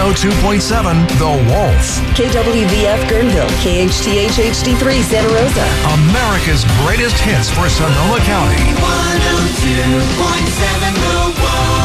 102.7 The Wolf. KWVF Guerneville, KHTH HD3 Santa Rosa. America's greatest hits for Sonoma County. 102.7 The Wolf.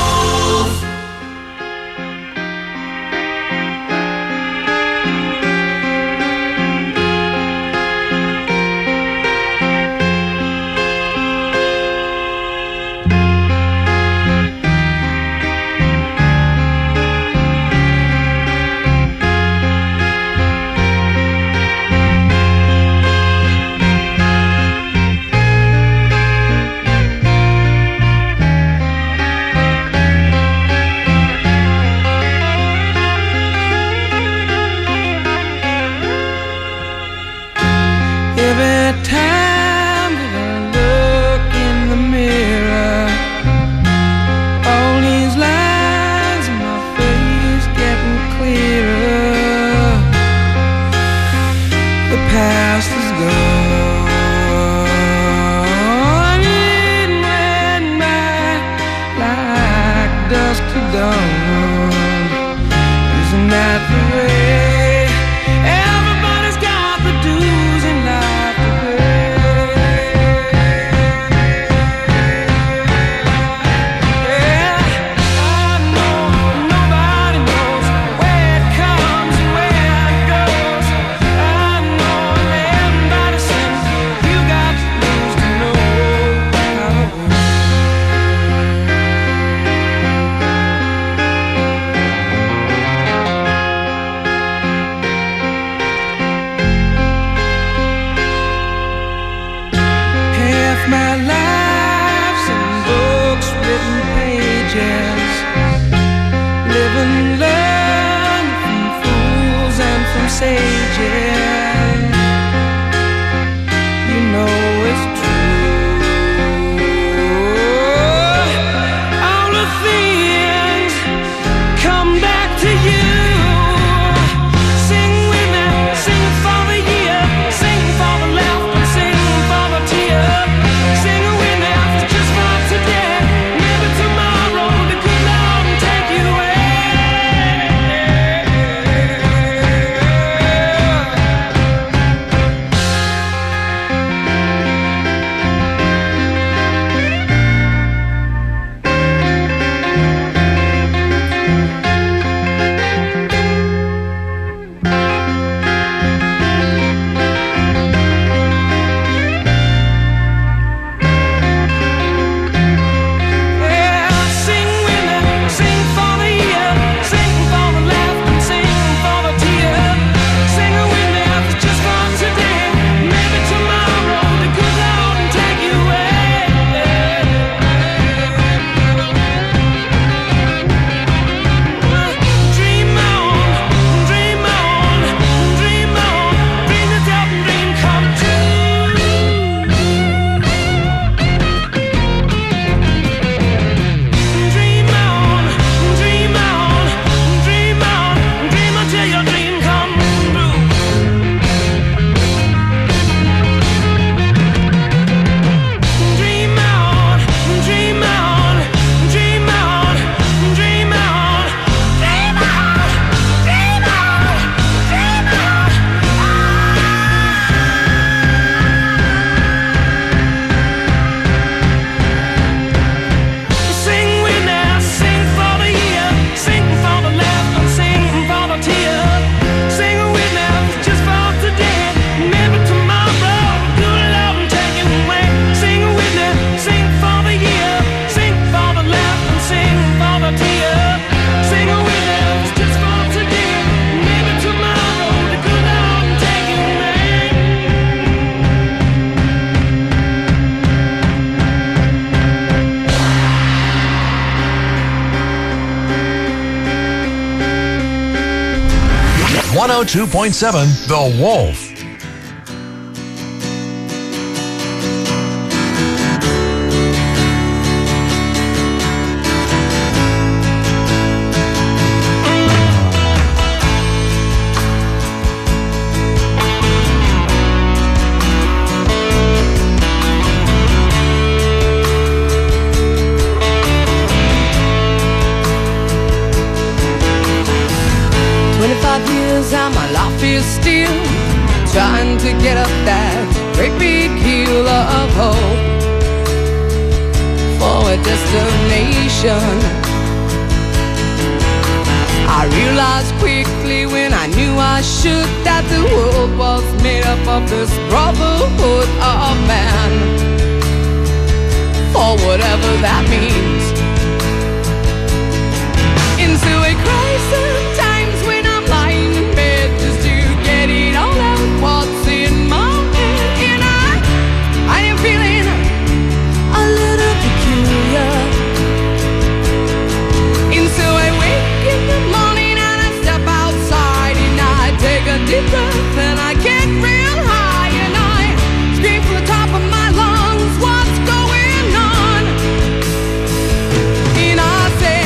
One 102.7 The Wolf. life is still trying to get up that great big hill of hope for a destination. I realized quickly when I knew I should that the world was made up of this brotherhood of man, for whatever that means. Into a crisis times when I'm lying in bed just to get it all out what's in my head. And I am feeling a little peculiar. And so I wake in the morning and I step outside and I take a deep breath and I get real high and I scream from the top of my lungs, what's going on? And I say,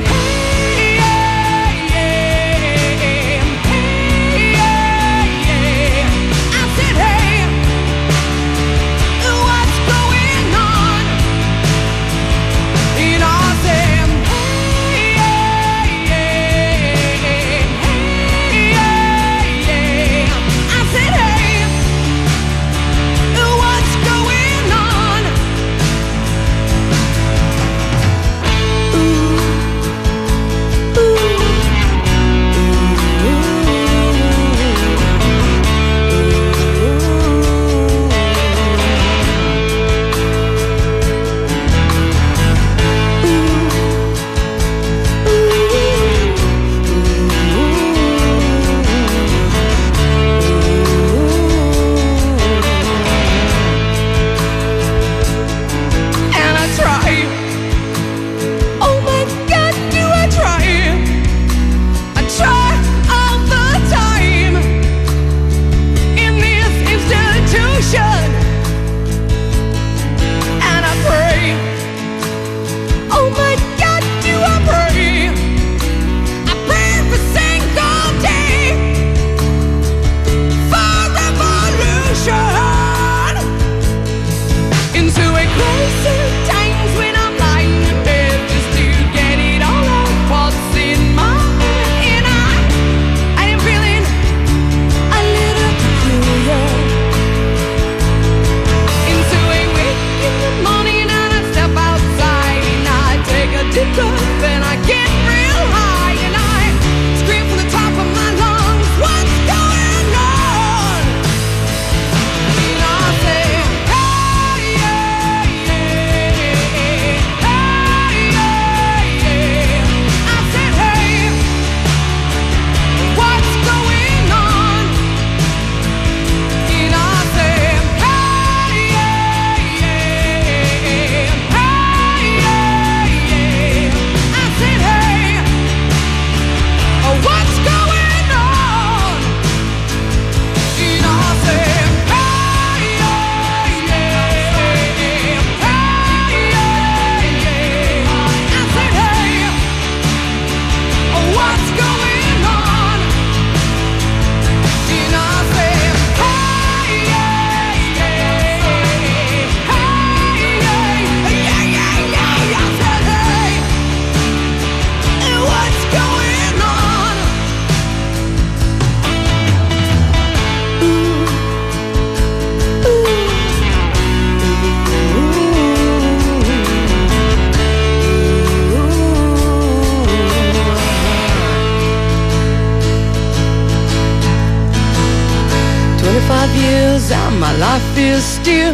and my life is still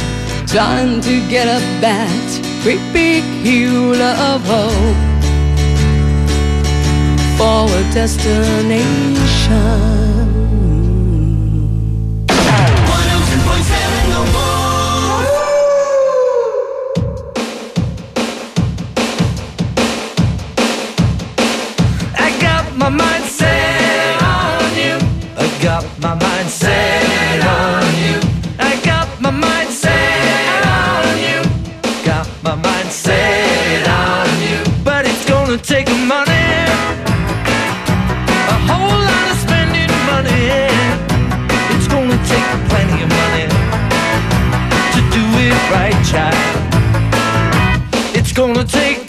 trying to get up that great big hill of hope for a destination. 102.7 No More. I got my mind set on you. I got my mind set on you. I got my mind set on you. Got my mind set on you. But it's gonna take money, a whole lot of spending money. It's gonna take plenty of money to do it right, child. It's gonna take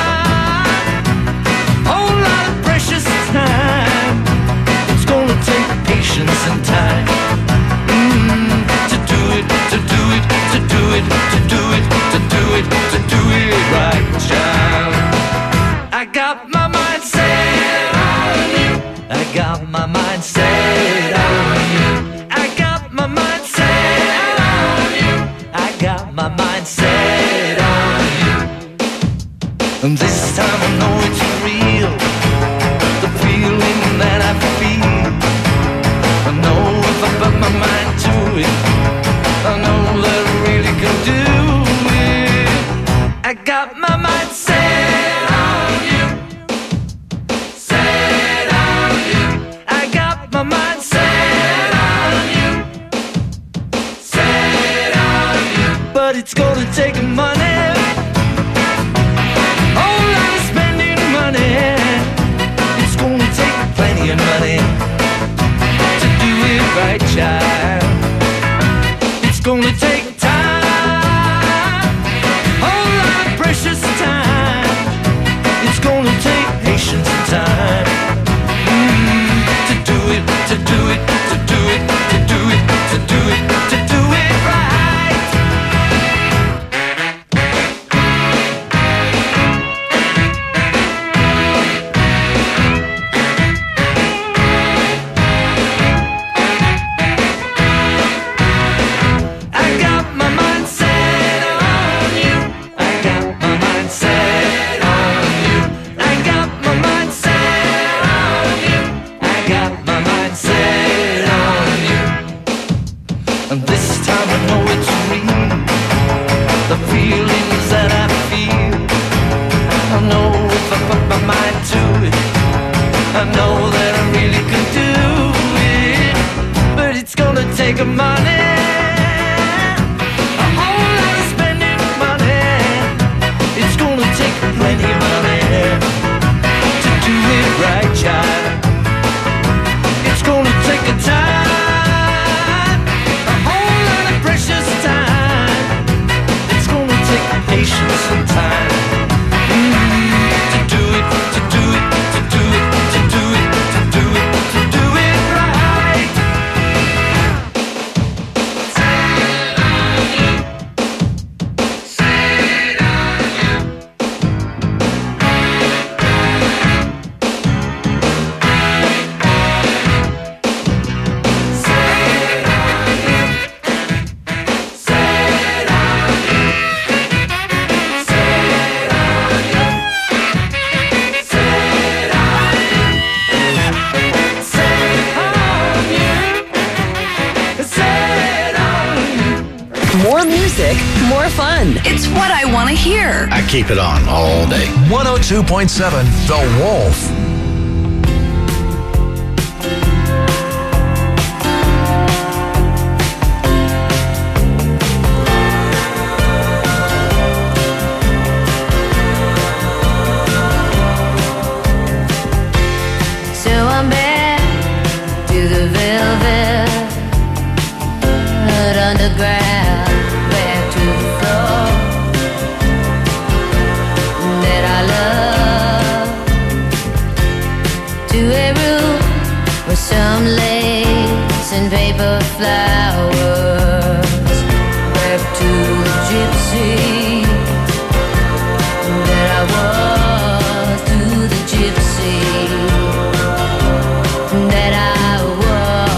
time, whole lot of precious time. It's gonna take I got my mind set on you. I got my mind set on you. I got my mind set on you. I got my mind set on you. And this time I know it's real, the feeling that I feel. I know if I put my mind to it, I know that I really can do it. I got my mind set on you, set on you. I got my mind set on you, set on you. But it's gonna take money, whole lot of spending money. It's gonna take plenty of money to do it right, child. It's gonna take time, whole lot of precious time. It's gonna take patience and time to do it, to do it, to do it, to do it, to do it, to do it right. I got my mind set on you. I got my mind set on you. I got my mind set on you. I got my mind set on you. And this time I know it's real, the feelings that I feel. I know if I put my mind to it, I know that I really can do it. But it's gonna take money, a whole lot of spending money. It's gonna take plenty of money to do it right, child. It's gonna take a time, a whole lot of precious time. It's gonna take patience and time to do it, to do it, to do it, to do it, to do it, to do it right. Set on you, set on you. Set on you, set on you, set on you, set on you, set on you. More music, more fun. It's what I want to hear. I keep it on all day. 102.7 The Wolf. So I'm back to the velvet underground, back to the floor that I love, to a room with some lace and paper flowers, back to the gypsy that I was, to the gypsy that I was.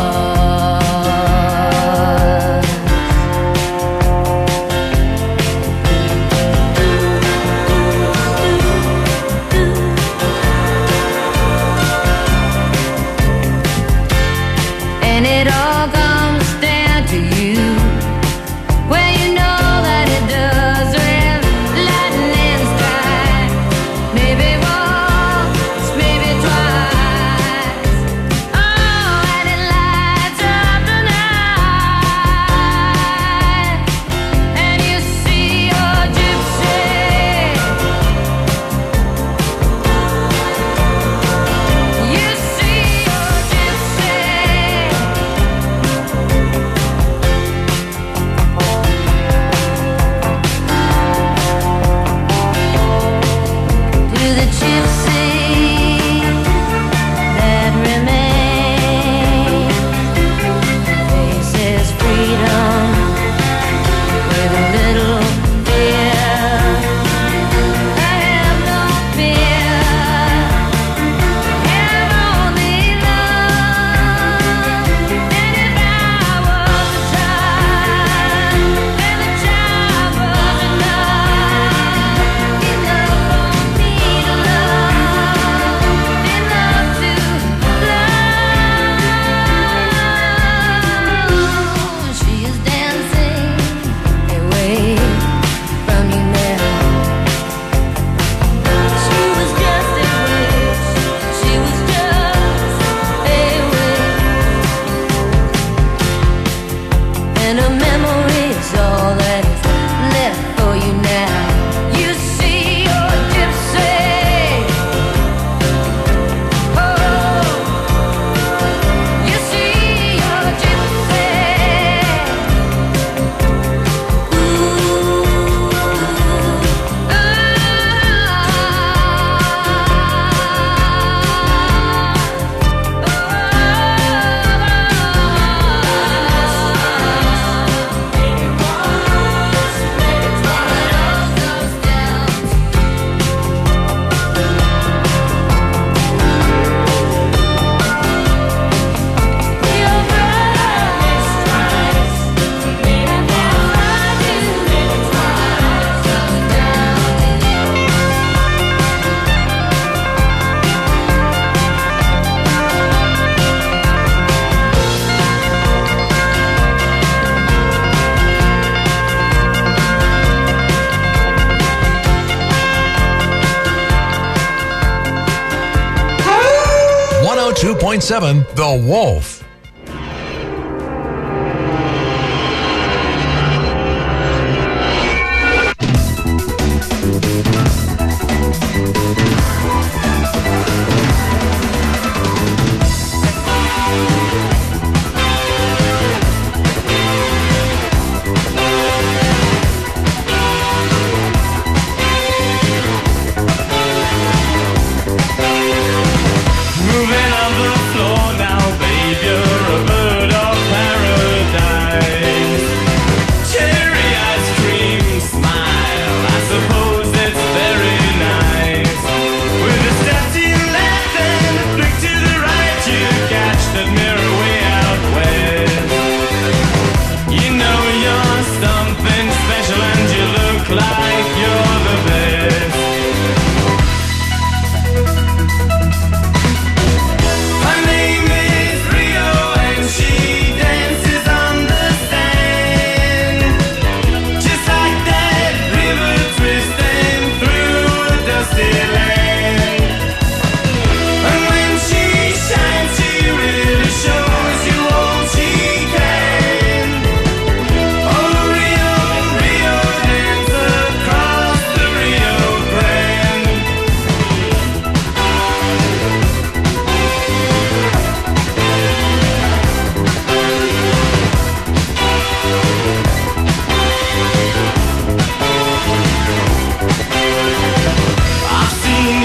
And it all comes down to you. Well, you know that it does when lightning strikes. Maybe once, maybe twice. Oh, and it lights up the night. And you see your gypsy. You see your gypsy. To the gypsy that remains, faces freedom with a little fear. I have no fear. 102.7 The Wolf. Moving on the floor now, babe, you're a bird of paradise. Cherry ice cream smile, I suppose it's very nice. With a step to your left and a flick to the right, you catch that mirror way out west. You know you're something special and you look like you're the best. Her name is Rio and she dances on the sand, just like that river twisting through a dusty land. And when she shines, she really shows you all she can. Oh, Rio, Rio, dance across the Rio Grande. I've seen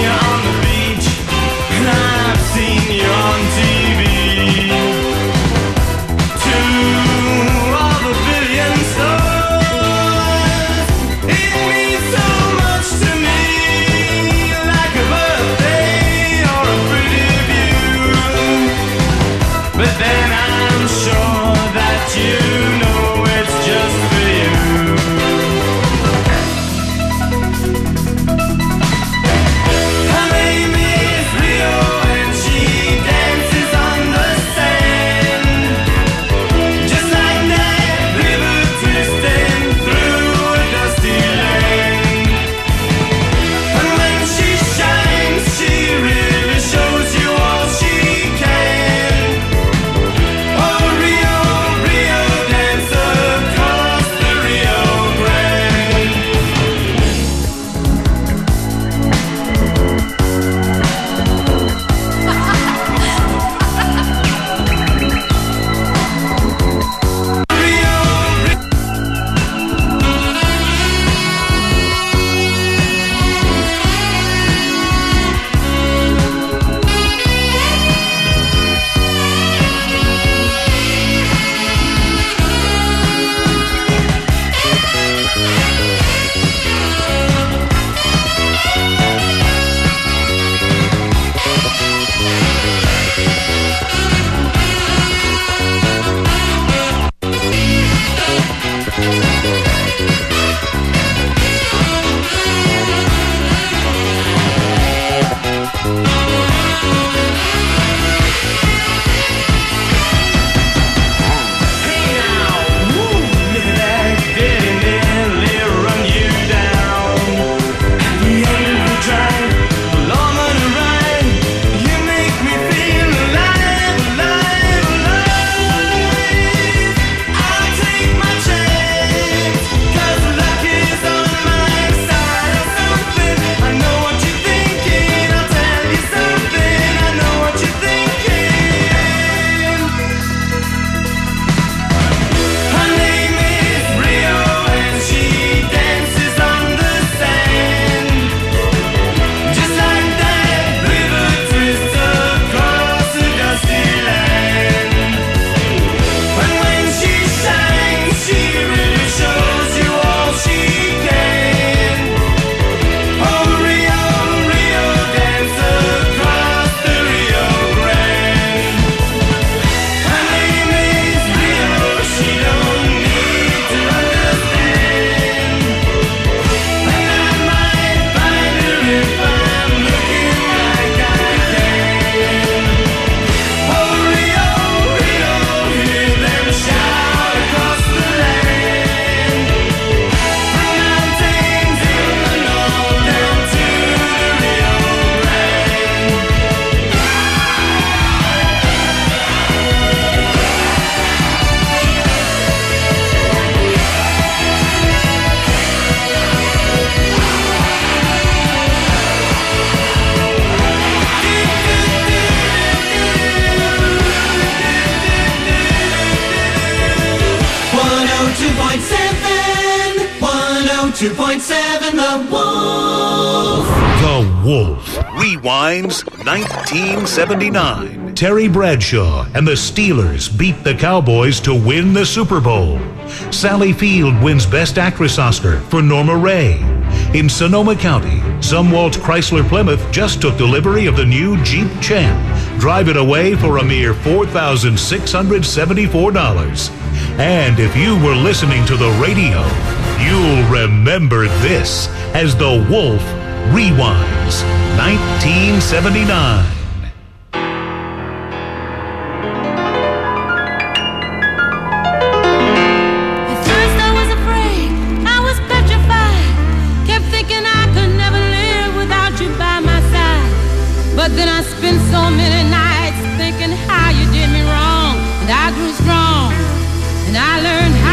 102.7 The Wolf. The Wolf. Rewinds 1979. Terry Bradshaw and the Steelers beat the Cowboys to win the Super Bowl. Sally Field wins Best Actress Oscar for Norma Ray. In Sonoma County, Zumwalt Chrysler Plymouth just took delivery of the new Jeep Champ. Drive it away for a mere $4,674. And if you were listening to the radio, you'll remember this as The Wolf Rewinds 1979. But then I spent so many nights thinking how you did me wrong. And I grew strong, and I learned how